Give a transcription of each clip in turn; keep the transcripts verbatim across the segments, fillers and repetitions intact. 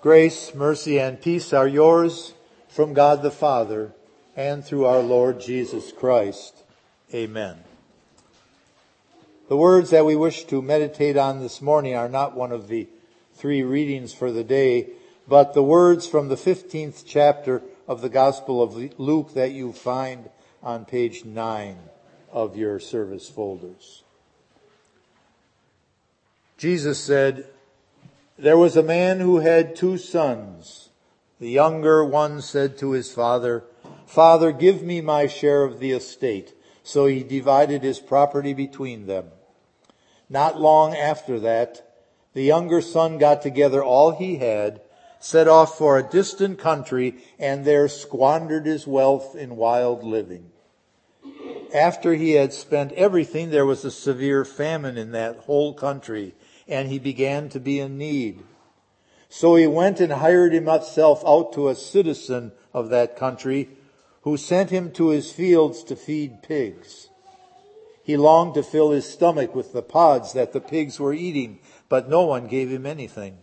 Grace, mercy, and peace are yours from God the Father and through our Lord Jesus Christ. Amen. The words that we wish to meditate on this morning are not one of the three readings for the day, but the words from the fifteenth chapter of the Gospel of Luke that you find on page nine of your service folders. Jesus said, "There was a man who had two sons. The younger one said to his father, 'Father, give me my share of the estate.' So he divided his property between them. Not long after that, the younger son got together all he had, set off for a distant country, and there squandered his wealth in wild living. After he had spent everything, there was a severe famine in that whole country, and he began to be in need. So he went and hired himself out to a citizen of that country, who sent him to his fields to feed pigs. He longed to fill his stomach with the pods that the pigs were eating, but no one gave him anything.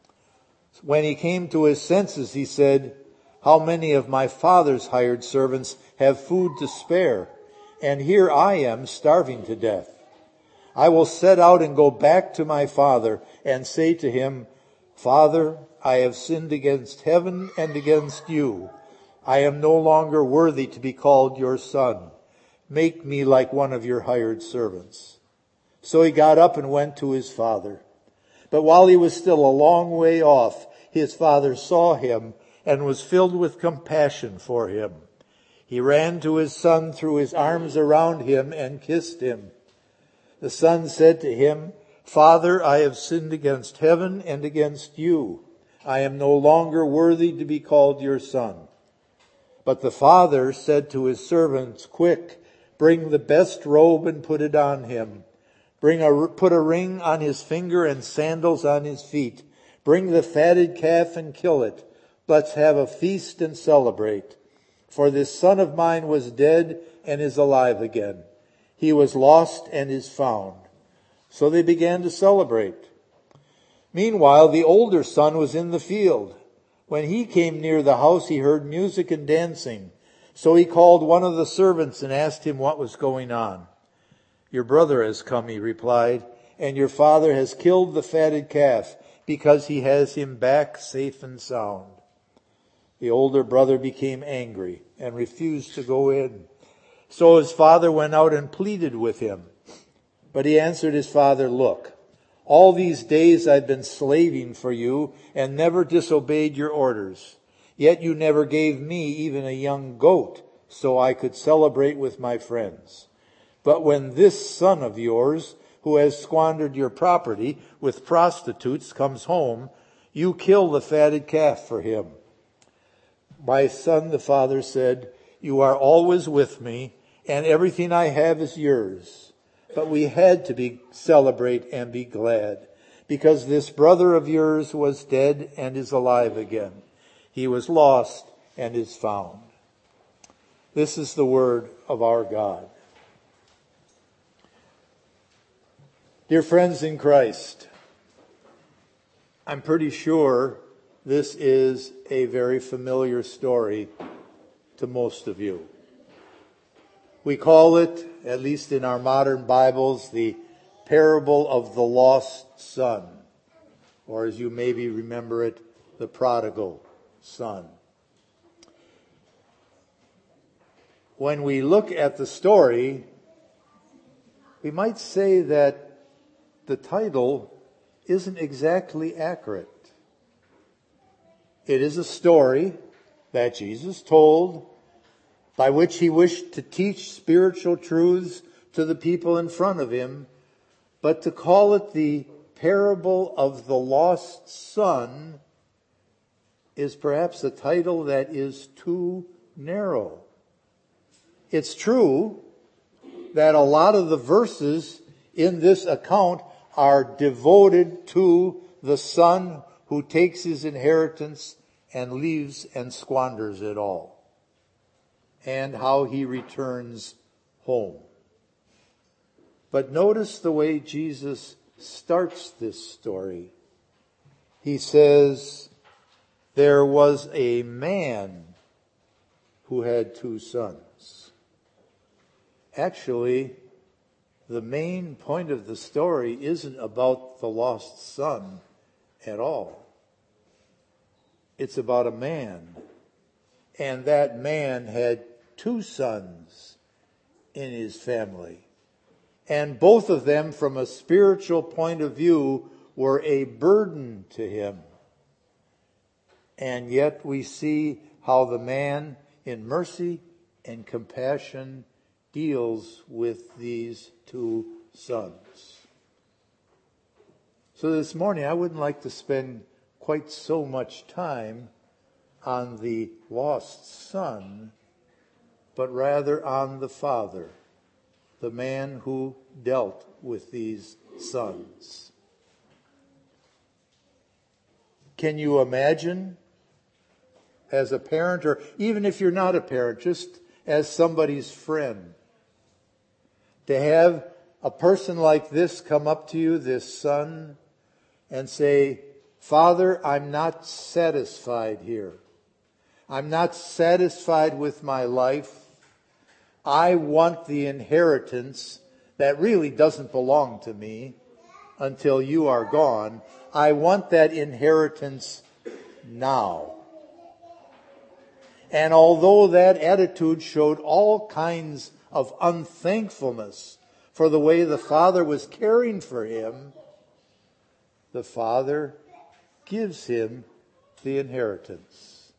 When he came to his senses, he said, 'How many of my father's hired servants have food to spare, and here I am starving to death. I will set out and go back to my father and say to him, Father, I have sinned against heaven and against you. I am no longer worthy to be called your son. Make me like one of your hired servants.' So he got up and went to his father. But while he was still a long way off, his father saw him and was filled with compassion for him. He ran to his son, threw his arms around him, and kissed him. The son said to him, 'Father, I have sinned against heaven and against you. I am no longer worthy to be called your son.' But the father said to his servants, 'Quick, bring the best robe and put it on him. Bring a, put a ring on his finger and sandals on his feet. Bring the fatted calf and kill it. Let's have a feast and celebrate. For this son of mine was dead and is alive again. He was lost and is found.' So they began to celebrate. Meanwhile, the older son was in the field. When he came near the house, he heard music and dancing. So he called one of the servants and asked him what was going on. 'Your brother has come,' he replied, 'and your father has killed the fatted calf because he has him back safe and sound.' The older brother became angry and refused to go in. So his father went out and pleaded with him. But he answered his father, 'Look, all these days I've been slaving for you and never disobeyed your orders. Yet you never gave me even a young goat so I could celebrate with my friends. But when this son of yours, who has squandered your property with prostitutes, comes home, you kill the fatted calf for him.' 'My son,' the father said, 'you are always with me, and everything I have is yours. But we had to be celebrate and be glad, because this brother of yours was dead and is alive again. He was lost and is found.' This is the word of our God. Dear friends in Christ, I'm pretty sure this is a very familiar story to most of you. We call it, at least in our modern Bibles, the parable of the lost son, or as you maybe remember it, the prodigal son. When we look at the story, we might say that the title isn't exactly accurate. It is a story that Jesus told, by which he wished to teach spiritual truths to the people in front of him, but to call it the parable of the lost son is perhaps a title that is too narrow. It's true that a lot of the verses in this account are devoted to the son who takes his inheritance and leaves and squanders it all, and how he returns home. But notice the way Jesus starts this story. He says, There was a man who had two sons. Actually, the main point of the story isn't about the lost son at all. It's about a man. And that man had two sons in his family. And both of them, from a spiritual point of view, were a burden to him. And yet we see how the man, in mercy and compassion, deals with these two sons. So this morning, I wouldn't like to spend quite so much time on the lost son, but rather on the father, the man who dealt with these sons. Can you imagine, as a parent, or even if you're not a parent, just as somebody's friend, to have a person like this come up to you, this son, and say, "Father, I'm not satisfied here. I'm not satisfied with my life. I want the inheritance that really doesn't belong to me until you are gone. I want that inheritance now." And although that attitude showed all kinds of unthankfulness for the way the father was caring for him, the father gives him the inheritance.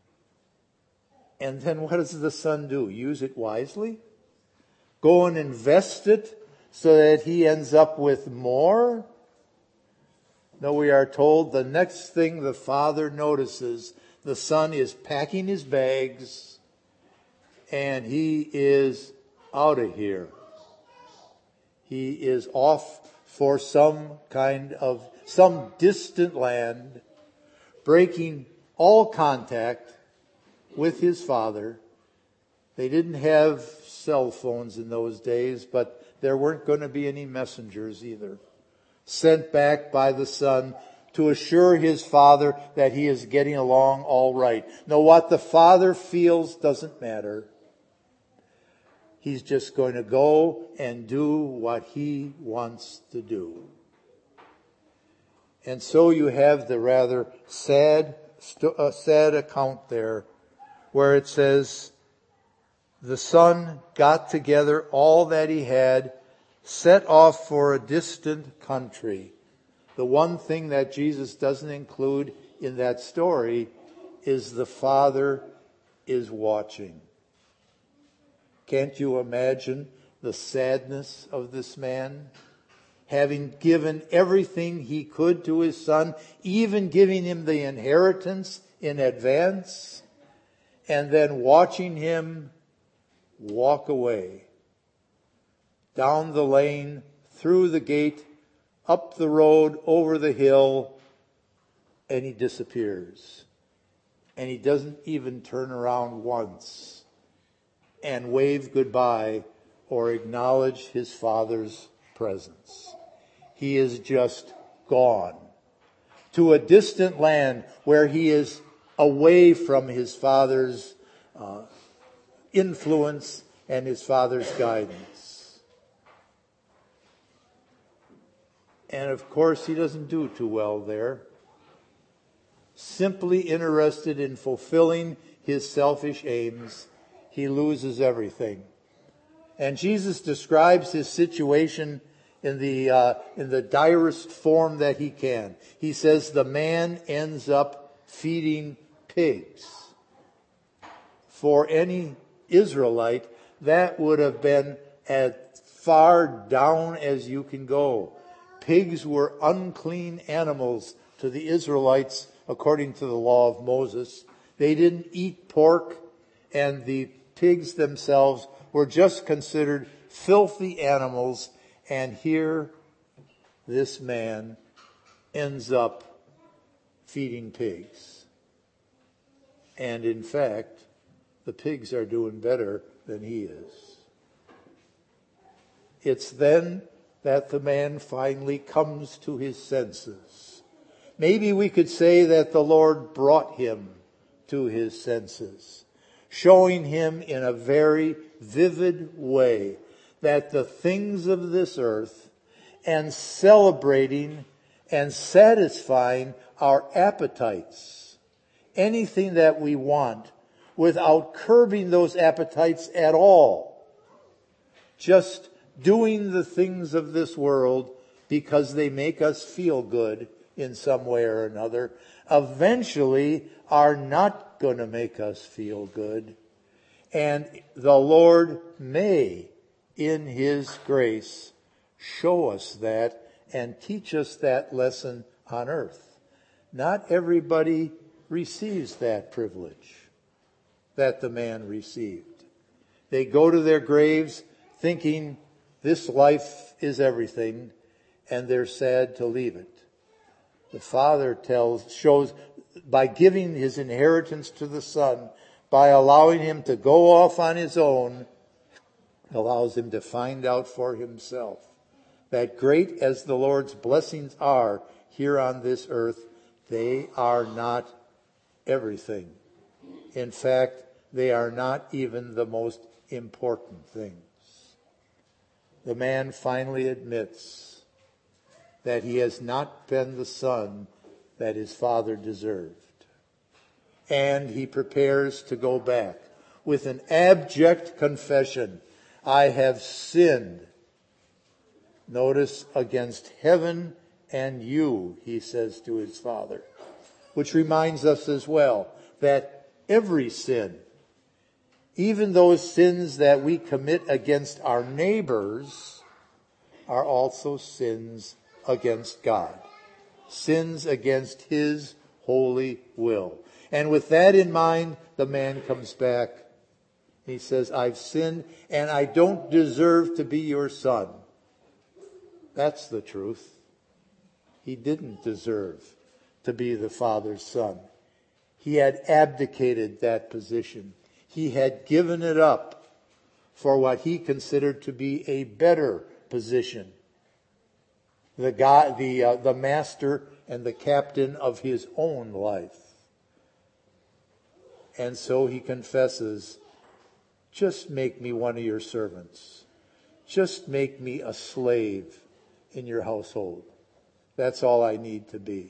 And then what does the son do? Use it wisely? Go and invest it so that he ends up with more? No, we are told the next thing the father notices, the son is packing his bags and he is out of here. He is off for some kind of, some distant land, breaking all contact with his father. They didn't have cell phones in those days, but there weren't going to be any messengers either. Sent back by the son to assure his father that he is getting along all right. Now, what the father feels doesn't matter. He's just going to go and do what he wants to do. And so you have the rather sad, uh, sad account there where it says, the son got together all that he had, set off for a distant country. The one thing that Jesus doesn't include in that story is the father is watching. Can't you imagine the sadness of this man? Having given everything he could to his son, even giving him the inheritance in advance, and then watching him walk away. Down the lane, through the gate, up the road, over the hill, and he disappears. And he doesn't even turn around once and wave goodbye or acknowledge his father's presence. He is just gone to a distant land where he is away from his father's uh, influence and his father's guidance. And of course, he doesn't do too well there. Simply interested in fulfilling his selfish aims, he loses everything. And Jesus describes his situation in the uh, in the direst form that he can. He says the man ends up feeding pigs. For any Israelite, that would have been as far down as you can go. Pigs were unclean animals to the Israelites according to the law of Moses. They didn't eat pork, and the pigs themselves were just considered filthy animals. And here, this man ends up feeding pigs. And in fact, the pigs are doing better than he is. It's then that the man finally comes to his senses, Maybe we could say that the Lord brought him to his senses, showing him in a very vivid way that the things of this earth and celebrating and satisfying our appetites, anything that we want, without curbing those appetites at all, just doing the things of this world because they make us feel good in some way or another, eventually are not going to make us feel good. And the Lord may, in His grace, show us that and teach us that lesson on earth. Not everybody receives that privilege that the man received. They go to their graves thinking this life is everything, and they're sad to leave it. The Father tells, shows, by giving his inheritance to the Son, by allowing him to go off on his own, allows him to find out for himself that great as the Lord's blessings are here on this earth, they are not everything. In fact, they are not even the most important things. The man finally admits that he has not been the son that his father deserved. And he prepares to go back with an abject confession. I have sinned. Notice, against heaven and you, he says to his father. Which reminds us as well that every sin, even those sins that we commit against our neighbors, are also sins against God. Sins against His holy will. And with that in mind, the man comes back. He says, I've sinned and I don't deserve to be your son. That's the truth. He didn't deserve to be the Father's son. He had abdicated that position. He had given it up for what he considered to be a better position. The God, the uh, the master and the captain of his own life. And so he confesses, just make me one of your servants. Just make me a slave in your household. That's all I need to be.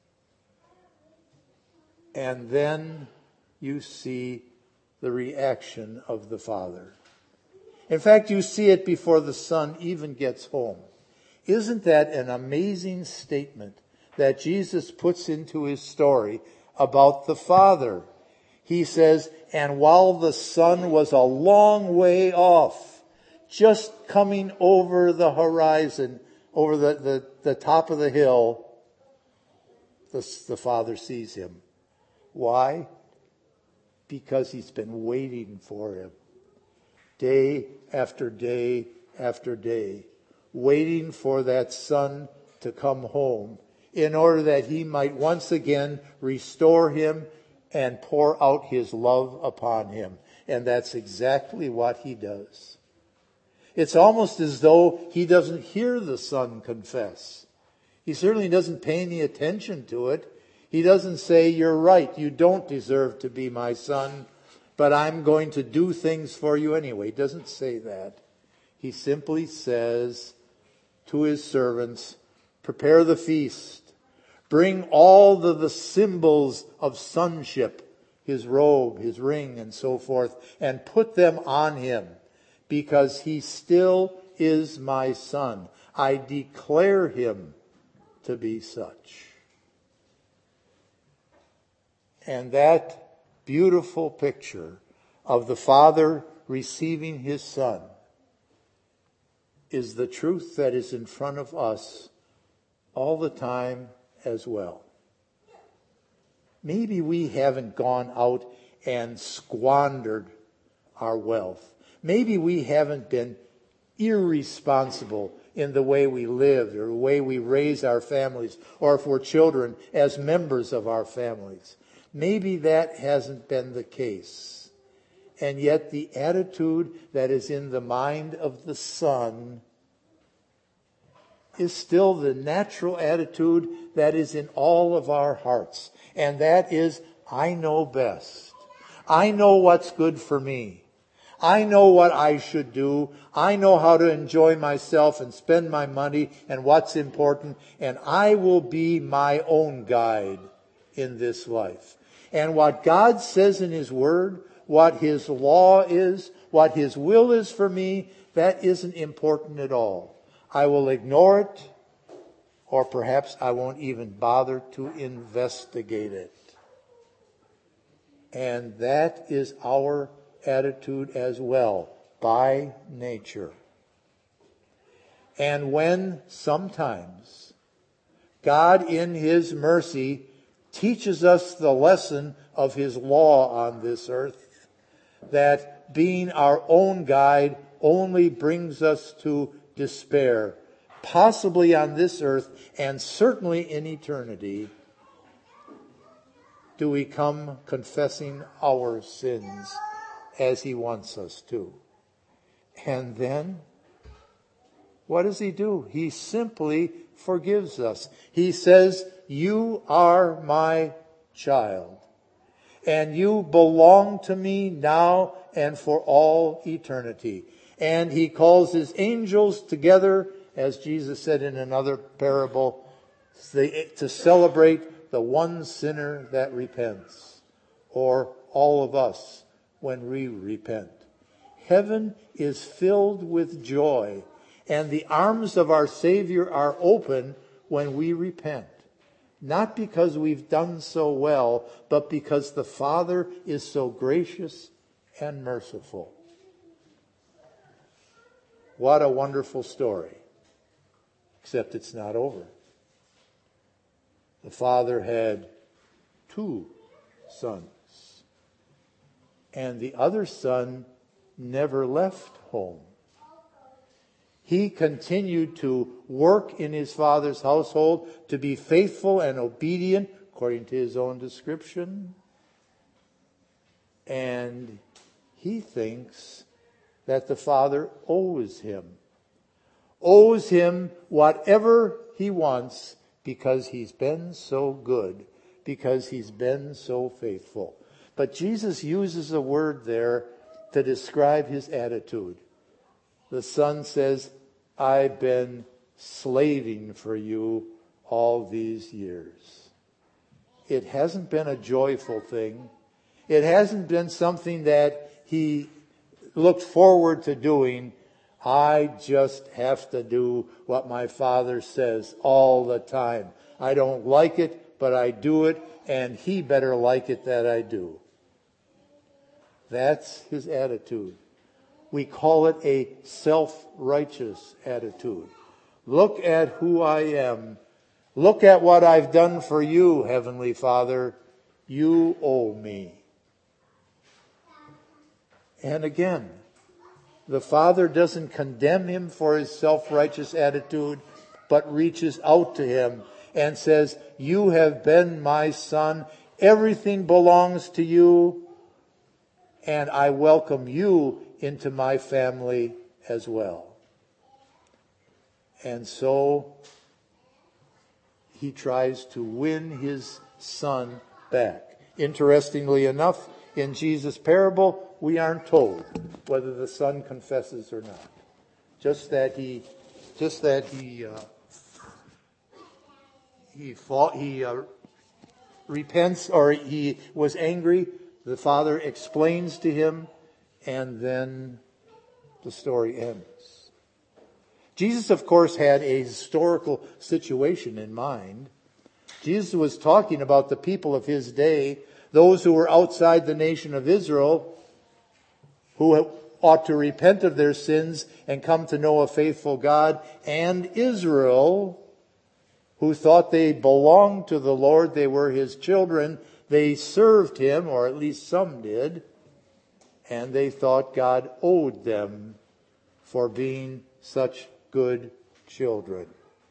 And then you see the reaction of the Father. In fact, you see it before the Son even gets home. Isn't that an amazing statement that Jesus puts into his story about the Father? He says, and while the Son was a long way off, just coming over the horizon, over the, the, the top of the hill, the, the Father sees him. Why? Because he's been waiting for him. Day after day after day. Waiting for that son to come home in order that he might once again restore him and pour out his love upon him. And that's exactly what he does. It's almost as though he doesn't hear the son confess. He certainly doesn't pay any attention to it. He doesn't say, you're right, you don't deserve to be my son, but I'm going to do things for you anyway. He doesn't say that. He simply says to his servants, prepare the feast. Bring all the, the symbols of sonship, his robe, his ring, and so forth, and put them on him, because he still is my son. I declare him to be such. And that beautiful picture of the Father receiving his Son is the truth that is in front of us all the time as well. Maybe we haven't gone out and squandered our wealth. Maybe we haven't been irresponsible in the way we live or the way we raise our families, or if we're children, as members of our families. Maybe that hasn't been the case. And yet the attitude that is in the mind of the Son is still the natural attitude that is in all of our hearts. And that is, I know best. I know what's good for me. I know what I should do. I know how to enjoy myself and spend my money and what's important. And I will be my own guide in this life. And what God says in His Word, what His law is, what His will is for me, that isn't important at all. I will ignore it, or perhaps I won't even bother to investigate it. And that is our attitude as well, by nature. And when sometimes God in His mercy teaches us the lesson of His law on this earth, that being our own guide only brings us to despair, possibly on this earth and certainly in eternity, do we come confessing our sins as He wants us to. And then, what does He do? He simply forgives us. He says, you are my child, and you belong to me now and for all eternity. And He calls His angels together, as Jesus said in another parable, to celebrate the one sinner that repents, or all of us when we repent. Heaven is filled with joy, and the arms of our Savior are open when we repent. Not because we've done so well, but because the Father is so gracious and merciful. What a wonderful story. Except it's not over. The father had two sons. And the other son never left home. He continued to work in his father's household, to be faithful and obedient, according to his own description. And he thinks that the father owes him. Owes him whatever he wants because he's been so good, because he's been so faithful. But Jesus uses a word there to describe his attitude. The son says, I've been slaving for you all these years. It hasn't been a joyful thing. It hasn't been something that he looked forward to doing. I just have to do what my father says all the time. I don't like it, but I do it, and he better like it that I do. That's his attitude. We call it a self-righteous attitude. Look at who I am. Look at what I've done for you, Heavenly Father. You owe me. And again, the Father doesn't condemn him for his self-righteous attitude, but reaches out to him and says, you have been my son. Everything belongs to you. And I welcome you into my family as well. And so he tries to win his son back. Interestingly enough, in Jesus' parable, we aren't told whether the son confesses or not. Just that he, just that he, uh, he fought, he uh, repents, or he was angry. The father explains to him, and then the story ends. Jesus, of course, had a historical situation in mind. Jesus was talking about the people of his day, those who were outside the nation of Israel, who ought to repent of their sins and come to know a faithful God, and Israel, who thought they belonged to the Lord, they were his children, they served him, or at least some did, and they thought God owed them for being such good children.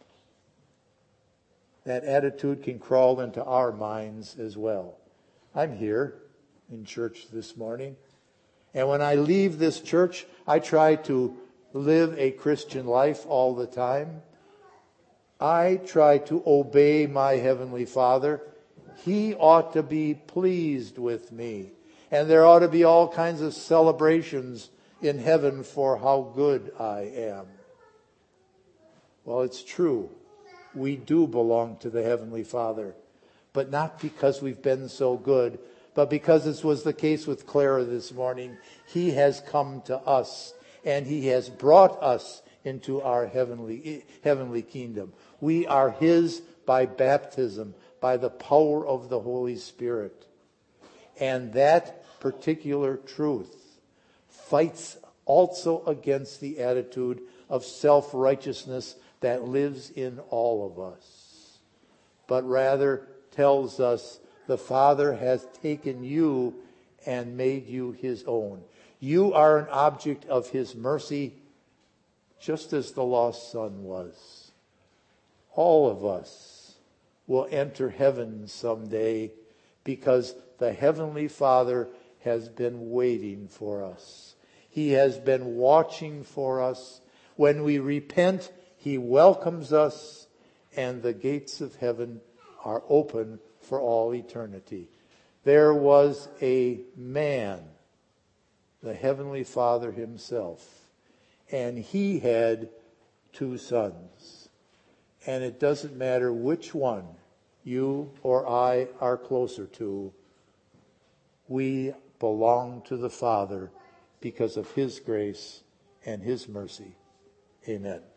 That attitude can crawl into our minds as well. I'm here in church this morning, and when I leave this church, I try to live a Christian life all the time. I try to obey my Heavenly Father, He ought to be pleased with me. And there ought to be all kinds of celebrations in heaven for how good I am. Well, it's true. We do belong to the Heavenly Father. But not because we've been so good, but because this was the case with Clara this morning. He has come to us, and He has brought us into our heavenly, heavenly kingdom. We are His by baptism, by the power of the Holy Spirit. And that particular truth fights also against the attitude of self-righteousness that lives in all of us, but rather tells us the Father has taken you and made you His own. You are an object of His mercy, just as the lost son was. All of us will enter heaven someday because the Heavenly Father has been waiting for us. He has been watching for us. When we repent, He welcomes us, and the gates of heaven are open for all eternity. There was a man, the Heavenly Father Himself, and He had two sons. And it doesn't matter which one you or I are closer to. We belong to the Father because of His grace and His mercy. Amen.